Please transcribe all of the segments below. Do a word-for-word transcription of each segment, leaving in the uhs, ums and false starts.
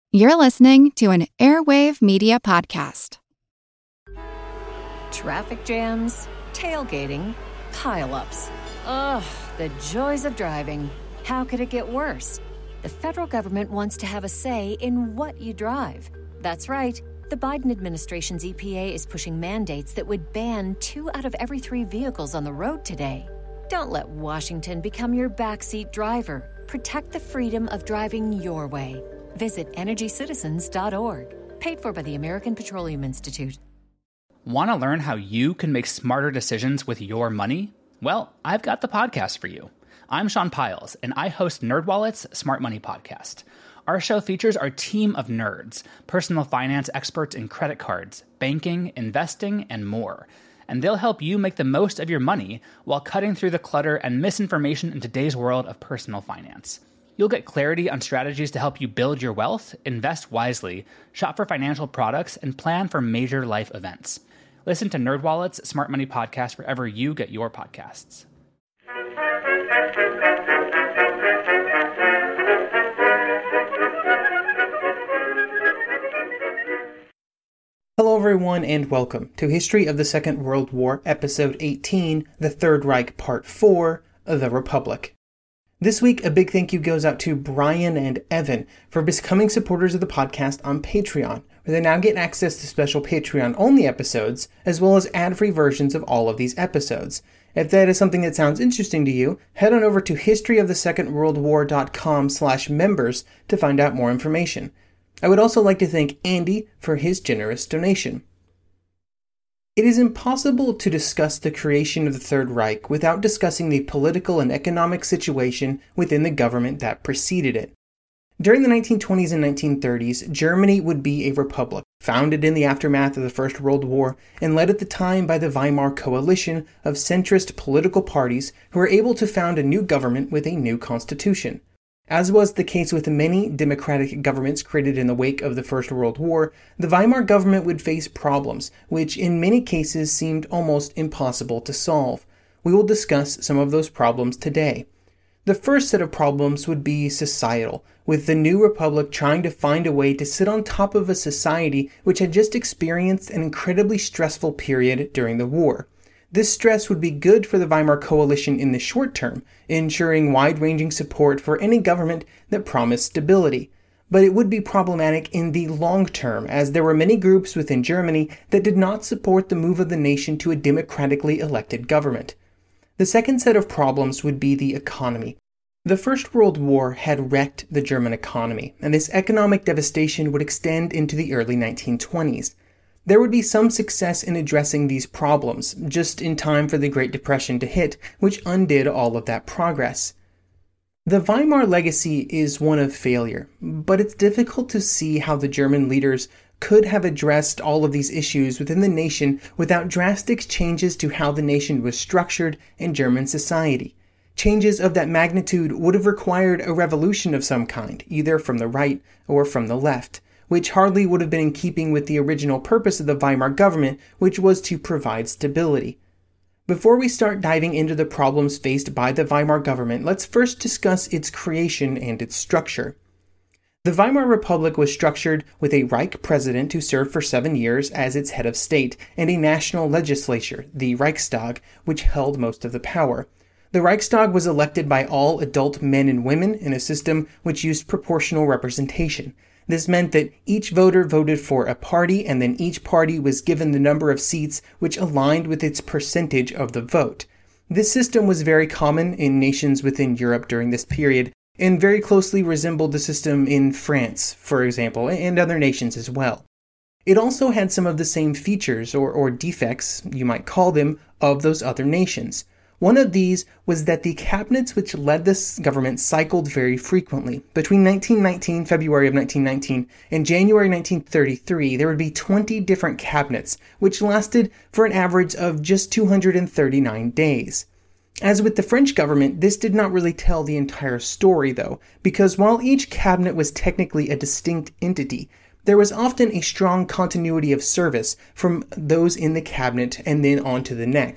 You're listening to an Airwave Media Podcast. Traffic jams, tailgating, pile-ups. Ugh, the joys of driving. How could it get worse? The federal government wants to have a say in what you drive. That's right. The Biden administration's E P A is pushing mandates that would ban two out of every three vehicles on the road today. Don't let Washington become your backseat driver. Protect the freedom of driving your way. Visit energy citizens dot org. Paid for by the American Petroleum Institute. Want to learn how you can make smarter decisions with your money? Well, I've got the podcast for you. I'm Sean Piles, and I host NerdWallet's Smart Money Podcast. Our show features our team of nerds, personal finance experts in credit cards, banking, investing, and more. And they'll help you make the most of your money while cutting through the clutter and misinformation in today's world of personal finance. You'll get clarity on strategies to help you build your wealth, invest wisely, shop for financial products, and plan for major life events. Listen to NerdWallet's Smart Money Podcast wherever you get your podcasts. Hello everyone and welcome to History of the Second World War, Episode eighteen, The Third Reich, Part four, The Republic. This week, a big thank you goes out to Brian and Evan for becoming supporters of the podcast on Patreon, where they now get access to special Patreon-only episodes, as well as ad-free versions of all of these episodes. If that is something that sounds interesting to you, head on over to historyofthesecondworldwar.com slash members to find out more information. I would also like to thank Andy for his generous donation. It is impossible to discuss the creation of the Third Reich without discussing the political and economic situation within the government that preceded it. During the nineteen twenties and nineteen thirties, Germany would be a republic, founded in the aftermath of the First World War and led at the time by the Weimar coalition of centrist political parties who were able to found a new government with a new constitution. As was the case with many democratic governments created in the wake of the First World War, the Weimar government would face problems, which in many cases seemed almost impossible to solve. We will discuss some of those problems today. The first set of problems would be societal, with the new republic trying to find a way to sit on top of a society which had just experienced an incredibly stressful period during the war. This stress would be good for the Weimar coalition in the short term, ensuring wide-ranging support for any government that promised stability. But it would be problematic in the long term, as there were many groups within Germany that did not support the move of the nation to a democratically elected government. The second set of problems would be the economy. The First World War had wrecked the German economy, and this economic devastation would extend into the early nineteen twenties. There would be some success in addressing these problems, just in time for the Great Depression to hit, which undid all of that progress. The Weimar legacy is one of failure, but it's difficult to see how the German leaders could have addressed all of these issues within the nation without drastic changes to how the nation was structured in German society. Changes of that magnitude would have required a revolution of some kind, either from the right or from the left, which hardly would have been in keeping with the original purpose of the Weimar government, which was to provide stability. Before we start diving into the problems faced by the Weimar government, let's first discuss its creation and its structure. The Weimar Republic was structured with a Reich president who served for seven years as its head of state, and a national legislature, the Reichstag, which held most of the power. The Reichstag was elected by all adult men and women in a system which used proportional representation. This meant that each voter voted for a party, and then each party was given the number of seats which aligned with its percentage of the vote. This system was very common in nations within Europe during this period, and very closely resembled the system in France, for example, and other nations as well. It also had some of the same features, or, or defects, you might call them, of those other nations. One of these was that the cabinets which led this government cycled very frequently. Between nineteen nineteen, February of nineteen nineteen, and January nineteen thirty-three, there would be twenty different cabinets, which lasted for an average of just two hundred thirty-nine days. As with the French government, this did not really tell the entire story, though, because while each cabinet was technically a distinct entity, there was often a strong continuity of service from those in the cabinet and then on to the next.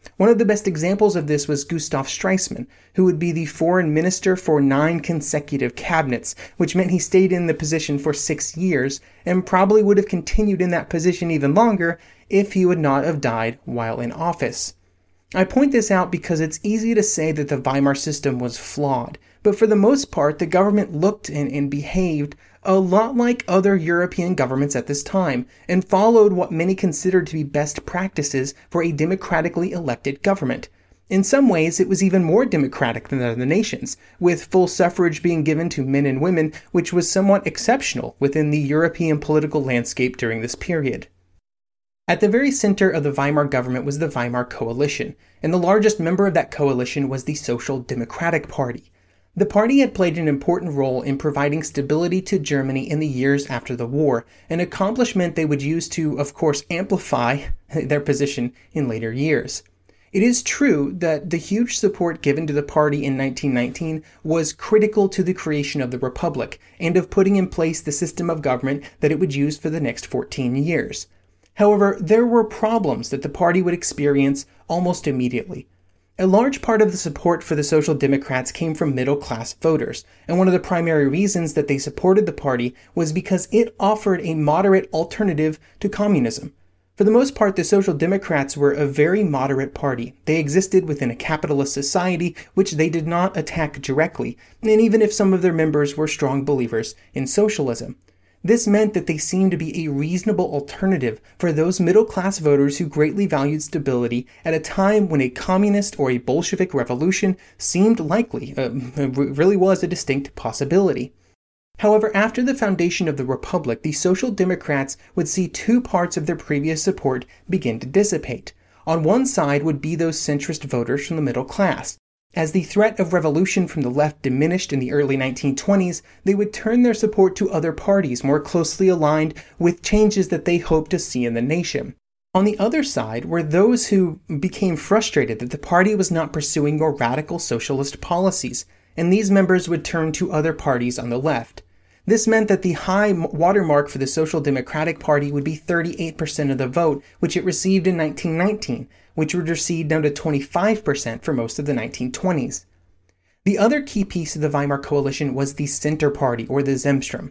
One of the best examples of this was Gustav Stresemann, who would be the foreign minister for nine consecutive cabinets, which meant he stayed in the position for six years, and probably would have continued in that position even longer if he would not have died while in office. I point this out because it's easy to say that the Weimar system was flawed, but for the most part the government looked and, and behaved a lot like other European governments at this time, and followed what many considered to be best practices for a democratically elected government. In some ways, it was even more democratic than other nations, with full suffrage being given to men and women, which was somewhat exceptional within the European political landscape during this period. At the very center of the Weimar government was the Weimar Coalition, and the largest member of that coalition was the Social Democratic Party. The party had played an important role in providing stability to Germany in the years after the war, an accomplishment they would use to, of course, amplify their position in later years. It is true that the huge support given to the party in nineteen nineteen was critical to the creation of the Republic and of putting in place the system of government that it would use for the next fourteen years. However, there were problems that the party would experience almost immediately. A large part of the support for the Social Democrats came from middle-class voters, and one of the primary reasons that they supported the party was because it offered a moderate alternative to communism. For the most part, the Social Democrats were a very moderate party. They existed within a capitalist society, which they did not attack directly, and even if some of their members were strong believers in socialism. This meant that they seemed to be a reasonable alternative for those middle-class voters who greatly valued stability at a time when a communist or a Bolshevik revolution seemed likely, uh, really was a distinct possibility. However, after the foundation of the Republic, the Social Democrats would see two parts of their previous support begin to dissipate. On one side would be those centrist voters from the middle class. As the threat of revolution from the left diminished in the early nineteen twenties, they would turn their support to other parties more closely aligned with changes that they hoped to see in the nation. On the other side were those who became frustrated that the party was not pursuing more radical socialist policies, and these members would turn to other parties on the left. This meant that the high watermark for the Social Democratic Party would be thirty-eight percent of the vote, which it received in nineteen nineteen, which would recede down to twenty-five percent for most of the nineteen twenties. The other key piece of the Weimar Coalition was the Center Party, or the Zentrum.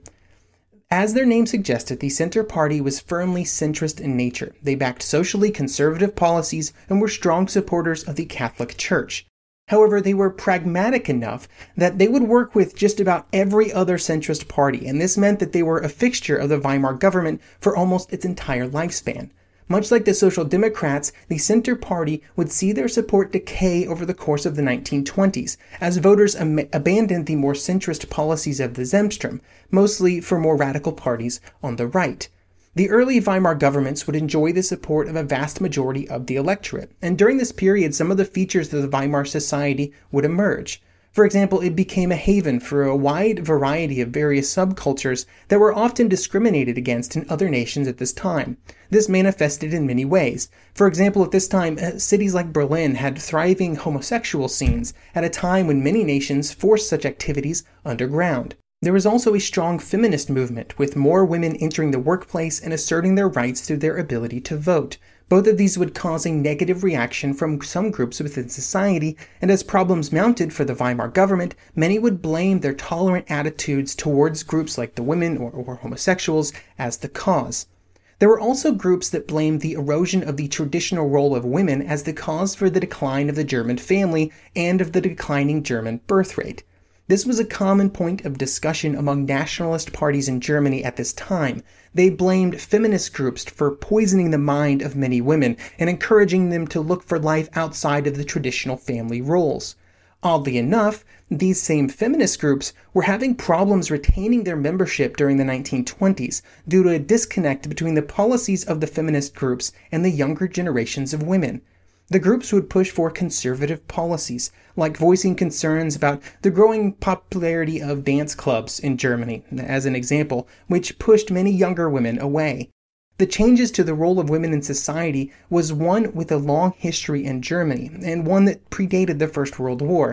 As their name suggested, the Center Party was firmly centrist in nature. They backed socially conservative policies and were strong supporters of the Catholic Church. However, they were pragmatic enough that they would work with just about every other centrist party, and this meant that they were a fixture of the Weimar government for almost its entire lifespan. Much like the Social Democrats, the Center Party would see their support decay over the course of the nineteen twenties, as voters am- abandoned the more centrist policies of the Zentrum, mostly for more radical parties on the right. The early Weimar governments would enjoy the support of a vast majority of the electorate, and during this period some of the features of the Weimar society would emerge. For example, it became a haven for a wide variety of various subcultures that were often discriminated against in other nations at this time. This manifested in many ways. For example, at this time, cities like Berlin had thriving homosexual scenes at a time when many nations forced such activities underground. There was also a strong feminist movement, with more women entering the workplace and asserting their rights through their ability to vote. Both of these would cause a negative reaction from some groups within society, and as problems mounted for the Weimar government, many would blame their tolerant attitudes towards groups like the women or, or homosexuals as the cause. There were also groups that blamed the erosion of the traditional role of women as the cause for the decline of the German family and of the declining German birth rate. This was a common point of discussion among nationalist parties in Germany at this time. They blamed feminist groups for poisoning the mind of many women and encouraging them to look for life outside of the traditional family roles. Oddly enough, these same feminist groups were having problems retaining their membership during the nineteen twenties due to a disconnect between the policies of the feminist groups and the younger generations of women. The groups would push for conservative policies, like voicing concerns about the growing popularity of dance clubs in Germany, as an example, which pushed many younger women away. The changes to the role of women in society was one with a long history in Germany, and one that predated the First World War.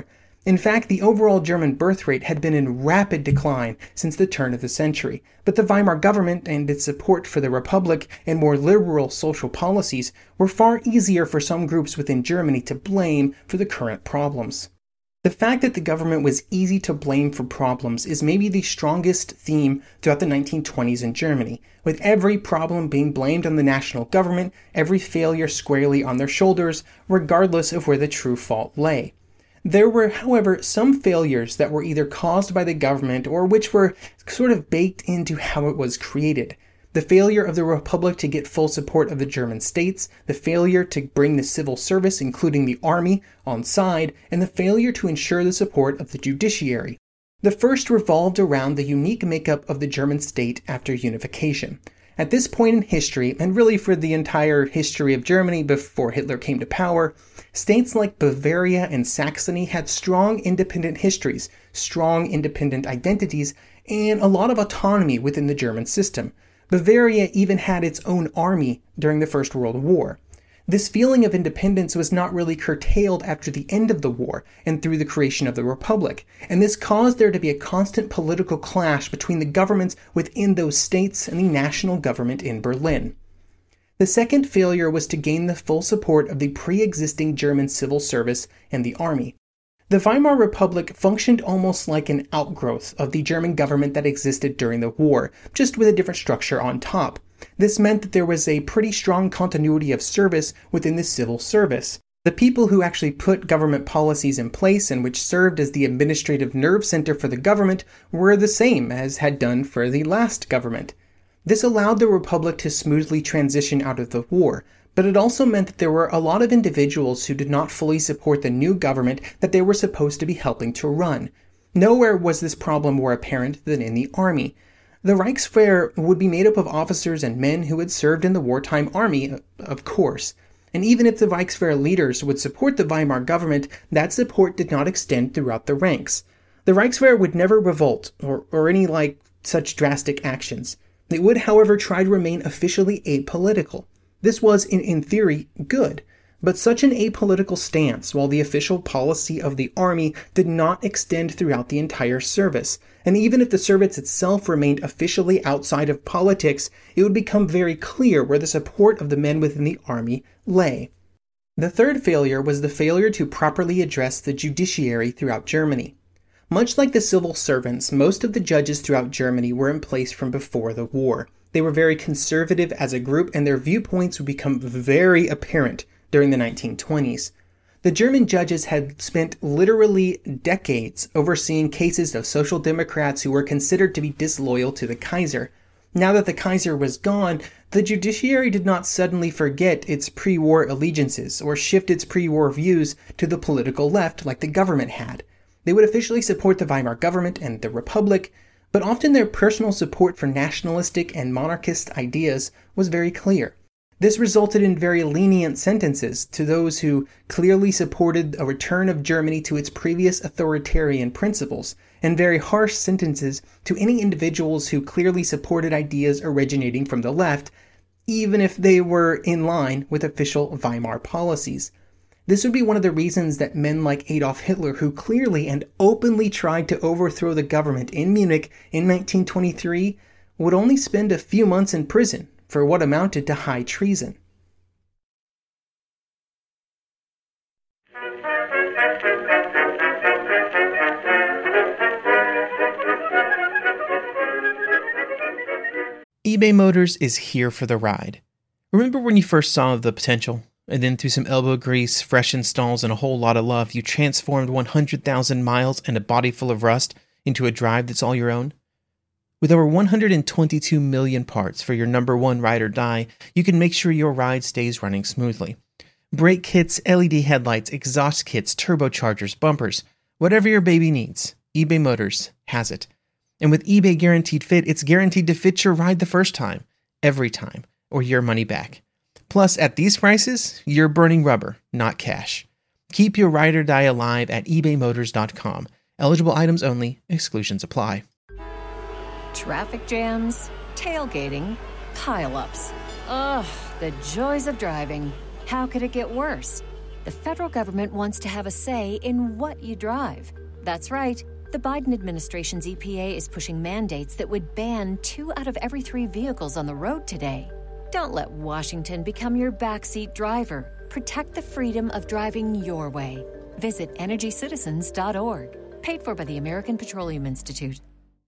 In fact, the overall German birth rate had been in rapid decline since the turn of the century, but the Weimar government and its support for the Republic and more liberal social policies were far easier for some groups within Germany to blame for the current problems. The fact that the government was easy to blame for problems is maybe the strongest theme throughout the nineteen twenties in Germany, with every problem being blamed on the national government, every failure squarely on their shoulders, regardless of where the true fault lay. There were, however, some failures that were either caused by the government or which were sort of baked into how it was created. The failure of the Republic to get full support of the German states, the failure to bring the civil service, including the army, on side, and the failure to ensure the support of the judiciary. The first revolved around the unique makeup of the German state after unification. At this point in history, and really for the entire history of Germany before Hitler came to power, states like Bavaria and Saxony had strong independent histories, strong independent identities, and a lot of autonomy within the German system. Bavaria even had its own army during the First World War. This feeling of independence was not really curtailed after the end of the war and through the creation of the Republic, and this caused there to be a constant political clash between the governments within those states and the national government in Berlin. The second failure was to gain the full support of the pre-existing German civil service and the army. The Weimar Republic functioned almost like an outgrowth of the German government that existed during the war, just with a different structure on top. This meant that there was a pretty strong continuity of service within the civil service. The people who actually put government policies in place and which served as the administrative nerve center for the government were the same as had done for the last government. This allowed the Republic to smoothly transition out of the war, but it also meant that there were a lot of individuals who did not fully support the new government that they were supposed to be helping to run. Nowhere was this problem more apparent than in the army. The Reichswehr would be made up of officers and men who had served in the wartime army, of course. And even if the Reichswehr leaders would support the Weimar government, that support did not extend throughout the ranks. The Reichswehr would never revolt, or, or any like such drastic actions. It would, however, try to remain officially apolitical. This was, in, in theory, good, but such an apolitical stance, while the official policy of the army did not extend throughout the entire service, and even if the service itself remained officially outside of politics, it would become very clear where the support of the men within the army lay. The third failure was the failure to properly address the judiciary throughout Germany. Much like the civil servants, most of the judges throughout Germany were in place from before the war. They were very conservative as a group, and their viewpoints would become very apparent during the nineteen twenties. The German judges had spent literally decades overseeing cases of social democrats who were considered to be disloyal to the Kaiser. Now that the Kaiser was gone, the judiciary did not suddenly forget its pre-war allegiances or shift its pre-war views to the political left like the government had. They would officially support the Weimar government and the Republic, but often their personal support for nationalistic and monarchist ideas was very clear. This resulted in very lenient sentences to those who clearly supported a return of Germany to its previous authoritarian principles, and very harsh sentences to any individuals who clearly supported ideas originating from the left, even if they were in line with official Weimar policies. This would be one of the reasons that men like Adolf Hitler, who clearly and openly tried to overthrow the government in Munich in nineteen twenty-three, would only spend a few months in prison for what amounted to high treason. eBay Motors is here for the ride. Remember when you first saw the potential? And then through some elbow grease, fresh installs, and a whole lot of love, you transformed one hundred thousand miles and a body full of rust into a drive that's all your own? With over one hundred twenty-two million parts for your number one ride or die, you can make sure your ride stays running smoothly. Brake kits, L E D headlights, exhaust kits, turbochargers, bumpers, whatever your baby needs, eBay Motors has it. And with eBay Guaranteed Fit, it's guaranteed to fit your ride the first time, every time, or your money back. Plus, at these prices, you're burning rubber, not cash. Keep your ride or die alive at ebay motors dot com. Eligible items only. Exclusions apply. Traffic jams, tailgating, pile-ups. Ugh, the joys of driving. How could it get worse? The federal government wants to have a say in what you drive. That's right. The Biden administration's E P A is pushing mandates that would ban two out of every three vehicles on the road today. Don't let Washington become your backseat driver. Protect the freedom of driving your way. Visit energy citizens dot org. Paid for by the American Petroleum Institute.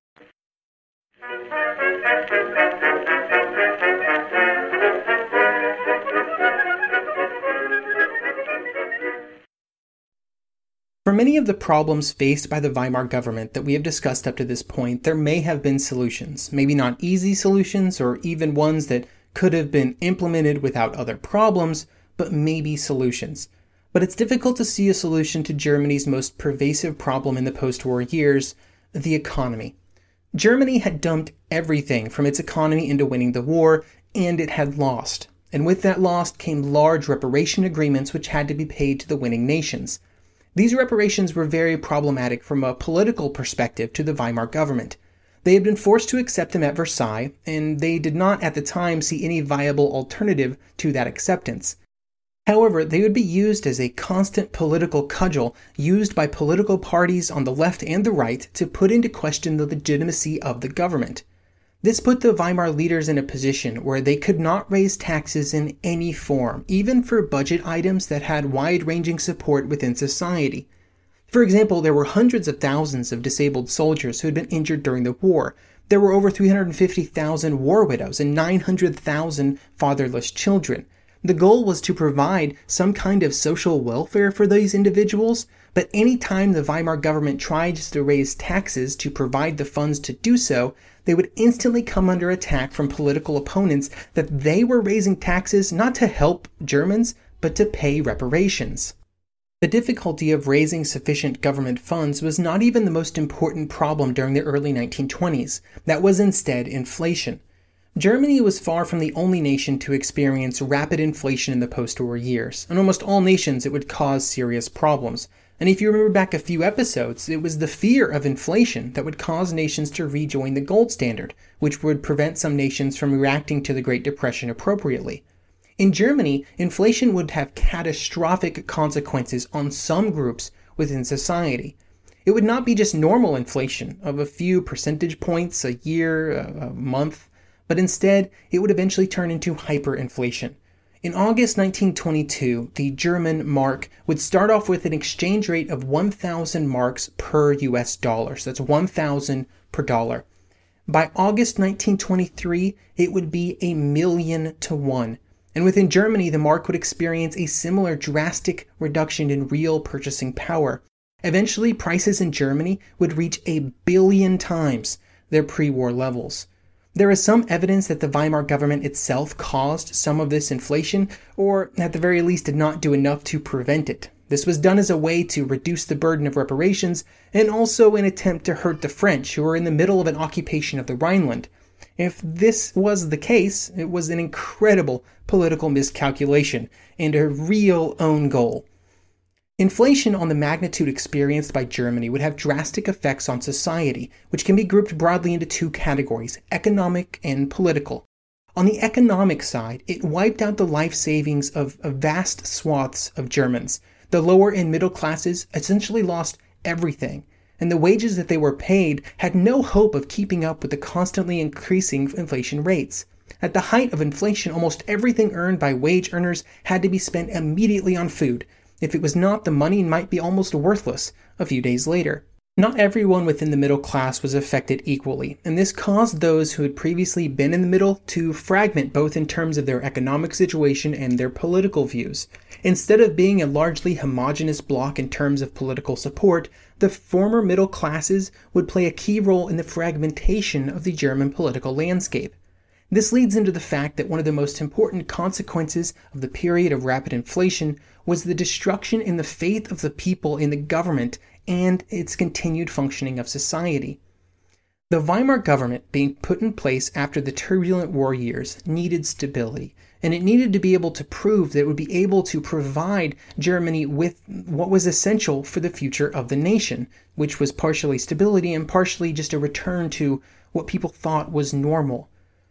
For many of the problems faced by the Weimar government that we have discussed up to this point, there may have been solutions. Maybe not easy solutions, or even ones that could have been implemented without other problems, but maybe solutions. But it's difficult to see a solution to Germany's most pervasive problem in the post-war years, the economy. Germany had dumped everything from its economy into winning the war, and it had lost. And with that loss came large reparation agreements which had to be paid to the winning nations. These reparations were very problematic from a political perspective to the Weimar government. They had been forced to accept them at Versailles, and they did not at the time see any viable alternative to that acceptance. However, they would be used as a constant political cudgel used by political parties on the left and the right to put into question the legitimacy of the government. This put the Weimar leaders in a position where they could not raise taxes in any form, even for budget items that had wide-ranging support within society. For example, there were hundreds of thousands of disabled soldiers who had been injured during the war. There were over three hundred fifty thousand war widows and nine hundred thousand fatherless children. The goal was to provide some kind of social welfare for these individuals, but any time the Weimar government tried to raise taxes to provide the funds to do so, they would instantly come under attack from political opponents that they were raising taxes not to help Germans, but to pay reparations. The difficulty of raising sufficient government funds was not even the most important problem during the early nineteen twenties. That was instead inflation. Germany was far from the only nation to experience rapid inflation in the post-war years. In almost all nations, it would cause serious problems. And if you remember back a few episodes, it was the fear of inflation that would cause nations to rejoin the gold standard, which would prevent some nations from reacting to the Great Depression appropriately. In Germany, inflation would have catastrophic consequences on some groups within society. It would not be just normal inflation of a few percentage points a year, a month, but instead it would eventually turn into hyperinflation. In August nineteen twenty-two, the German mark would start off with an exchange rate of one thousand marks per U S dollar, so that's one thousand per dollar. By August nineteen twenty-three, it would be a million to one. And within Germany, the mark would experience a similar drastic reduction in real purchasing power. Eventually, prices in Germany would reach a billion times their pre-war levels. There is some evidence that the Weimar government itself caused some of this inflation, or at the very least did not do enough to prevent it. This was done as a way to reduce the burden of reparations, and also an attempt to hurt the French, who were in the middle of an occupation of the Rhineland. If this was the case, it was an incredible political miscalculation, and a real own goal. Inflation on the magnitude experienced by Germany would have drastic effects on society, which can be grouped broadly into two categories, economic and political. On the economic side, it wiped out the life savings of, of vast swaths of Germans. The lower and middle classes essentially lost everything, and the wages that they were paid had no hope of keeping up with the constantly increasing inflation rates. At the height of inflation, almost everything earned by wage earners had to be spent immediately on food. If it was not, the money might be almost worthless a few days later. Not everyone within the middle class was affected equally, and this caused those who had previously been in the middle to fragment both in terms of their economic situation and their political views. Instead of being a largely homogeneous bloc in terms of political support, the former middle classes would play a key role in the fragmentation of the German political landscape. This leads into the fact that one of the most important consequences of the period of rapid inflation was the destruction in the faith of the people in the government and its continued functioning of society. The Weimar government being put in place after the turbulent war years needed stability, and it needed to be able to prove that it would be able to provide Germany with what was essential for the future of the nation, which was partially stability and partially just a return to what people thought was normal.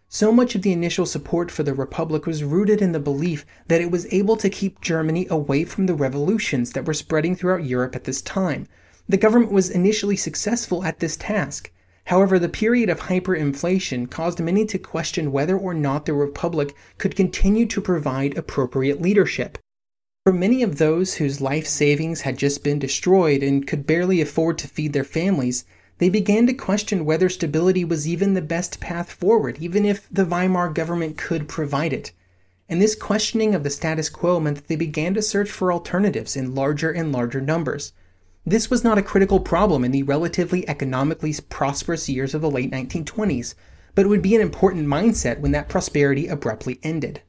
So much of the initial support for the Republic was rooted in the belief that it was able to keep Germany away from the revolutions that were spreading throughout Europe at this time. The government was initially successful at this task. However, the period of hyperinflation caused many to question whether or not the Republic could continue to provide appropriate leadership. For many of those whose life savings had just been destroyed and could barely afford to feed their families, they began to question whether stability was even the best path forward, even if the Weimar government could provide it. And this questioning of the status quo meant that they began to search for alternatives in larger and larger numbers. This was not a critical problem in the relatively economically prosperous years of the late nineteen twenties, but it would be an important mindset when that prosperity abruptly ended.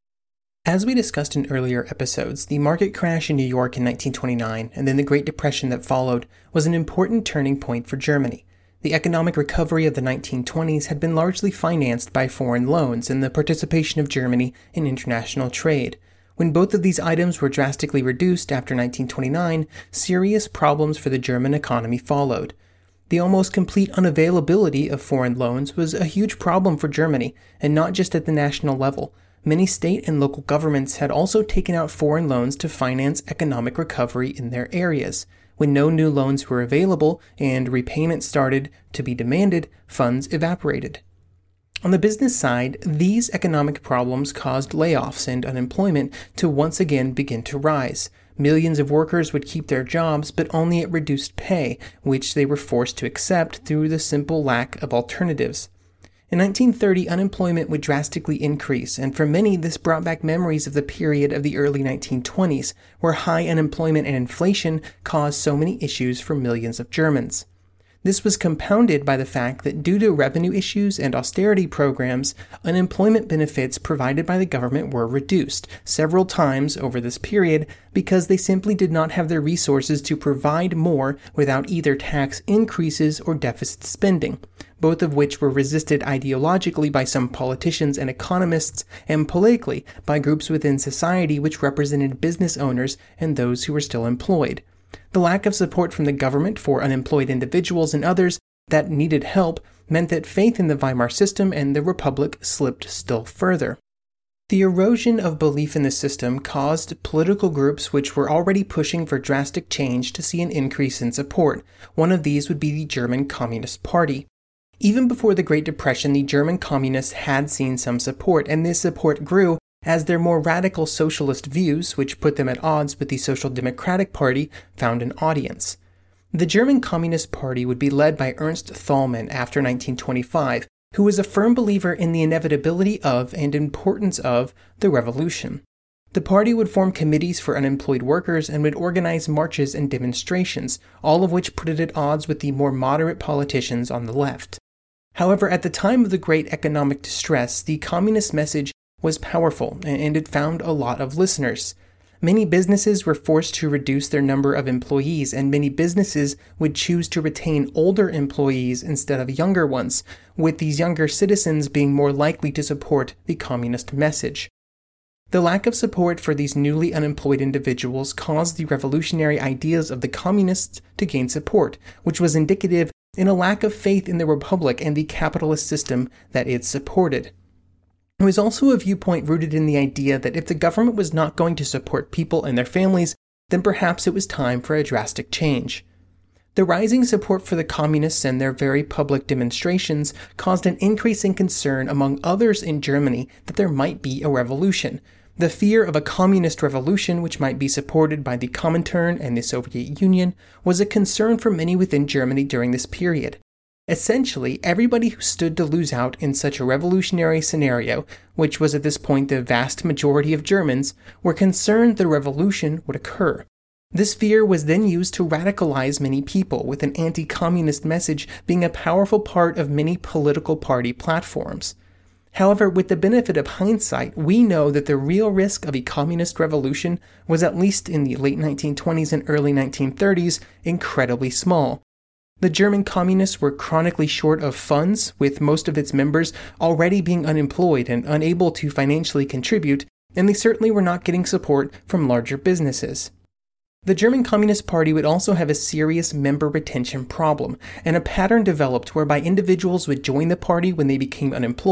As we discussed in earlier episodes, the market crash in New York in nineteen twenty-nine and then the Great Depression that followed was an important turning point for Germany. The economic recovery of the nineteen twenties had been largely financed by foreign loans and the participation of Germany in international trade. When both of these items were drastically reduced after nineteen twenty-nine, serious problems for the German economy followed. The almost complete unavailability of foreign loans was a huge problem for Germany, and not just at the national level. Many state and local governments had also taken out foreign loans to finance economic recovery in their areas. When no new loans were available and repayment started to be demanded, funds evaporated. On the business side, these economic problems caused layoffs and unemployment to once again begin to rise. Millions of workers would keep their jobs, but only at reduced pay, which they were forced to accept through the simple lack of alternatives. In nineteen thirty, unemployment would drastically increase, and for many this brought back memories of the period of the early nineteen twenties, where high unemployment and inflation caused so many issues for millions of Germans. This was compounded by the fact that due to revenue issues and austerity programs, unemployment benefits provided by the government were reduced several times over this period because they simply did not have the resources to provide more without either tax increases or deficit spending, both of which were resisted ideologically by some politicians and economists, and politically by groups within society which represented business owners and those who were still employed. The lack of support from the government for unemployed individuals and others that needed help meant that faith in the Weimar system and the Republic slipped still further. The erosion of belief in the system caused political groups which were already pushing for drastic change to see an increase in support. One of these would be the German Communist Party. Even before the Great Depression, the German Communists had seen some support, and this support grew as their more radical socialist views, which put them at odds with the Social Democratic Party, found an audience. The German Communist Party would be led by Ernst Thälmann after nineteen twenty-five, who was a firm believer in the inevitability of and importance of the revolution. The party would form committees for unemployed workers and would organize marches and demonstrations, all of which put it at odds with the more moderate politicians on the left. However, at the time of the great economic distress, the communist message was powerful, and it found a lot of listeners. Many businesses were forced to reduce their number of employees, and many businesses would choose to retain older employees instead of younger ones, with these younger citizens being more likely to support the communist message. The lack of support for these newly unemployed individuals caused the revolutionary ideas of the communists to gain support, which was indicative in a lack of faith in the Republic and the capitalist system that it supported. It was also a viewpoint rooted in the idea that if the government was not going to support people and their families, then perhaps it was time for a drastic change. The rising support for the communists and their very public demonstrations caused an increase in concern among others in Germany that there might be a revolution. The fear of a communist revolution, which might be supported by the Comintern and the Soviet Union, was a concern for many within Germany during this period. Essentially, everybody who stood to lose out in such a revolutionary scenario, which was at this point the vast majority of Germans, were concerned the revolution would occur. This fear was then used to radicalize many people, with an anti-communist message being a powerful part of many political party platforms. However, with the benefit of hindsight, we know that the real risk of a communist revolution was, at least in the late nineteen twenties and early nineteen thirties, incredibly small. The German communists were chronically short of funds, with most of its members already being unemployed and unable to financially contribute, and they certainly were not getting support from larger businesses. The German Communist Party would also have a serious member retention problem, and a pattern developed whereby individuals would join the party when they became unemployed,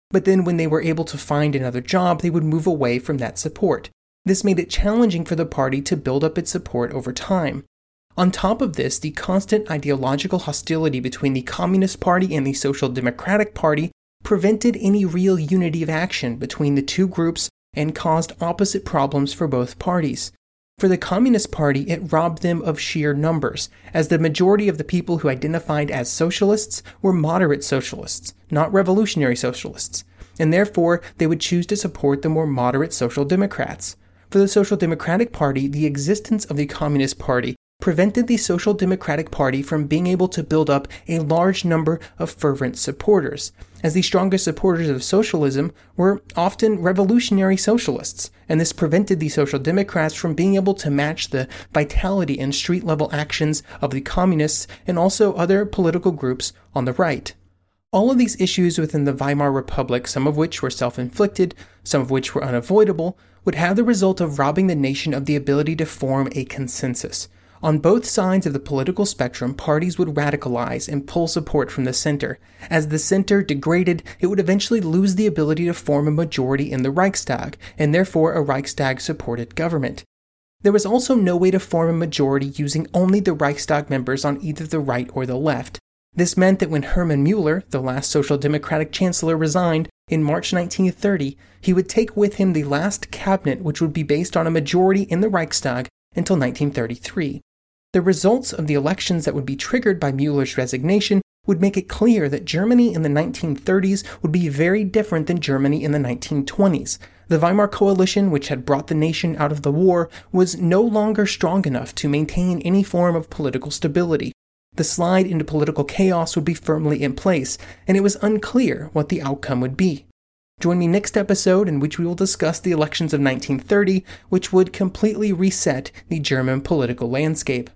but then when they were able to find another job, they would move away from that support. This made it challenging for the party to build up its support over time. On top of this, the constant ideological hostility between the Communist Party and the Social Democratic Party prevented any real unity of action between the two groups and caused opposite problems for both parties. For the Communist Party, it robbed them of sheer numbers, as the majority of the people who identified as socialists were moderate socialists, not revolutionary socialists, and therefore they would choose to support the more moderate Social Democrats. For the Social Democratic Party, the existence of the Communist Party prevented the Social Democratic Party from being able to build up a large number of fervent supporters, as the strongest supporters of socialism were often revolutionary socialists, and this prevented the Social Democrats from being able to match the vitality and street-level actions of the communists and also other political groups on the right. All of these issues within the Weimar Republic, some of which were self-inflicted, some of which were unavoidable, would have the result of robbing the nation of the ability to form a consensus. On both sides of the political spectrum, parties would radicalize and pull support from the center. As the center degraded, it would eventually lose the ability to form a majority in the Reichstag, and therefore a Reichstag-supported government. There was also no way to form a majority using only the Reichstag members on either the right or the left. This meant that when Hermann Müller, the last Social Democratic chancellor, resigned in March nineteen thirty, he would take with him the last cabinet, which would be based on a majority in the Reichstag until nineteen thirty-three. The results of the elections that would be triggered by Müller's resignation would make it clear that Germany in the nineteen thirties would be very different than Germany in the nineteen twenties. The Weimar Coalition, which had brought the nation out of the war, was no longer strong enough to maintain any form of political stability. The slide into political chaos would be firmly in place, and it was unclear what the outcome would be. Join me next episode in which we will discuss the elections of nineteen thirty, which would completely reset the German political landscape.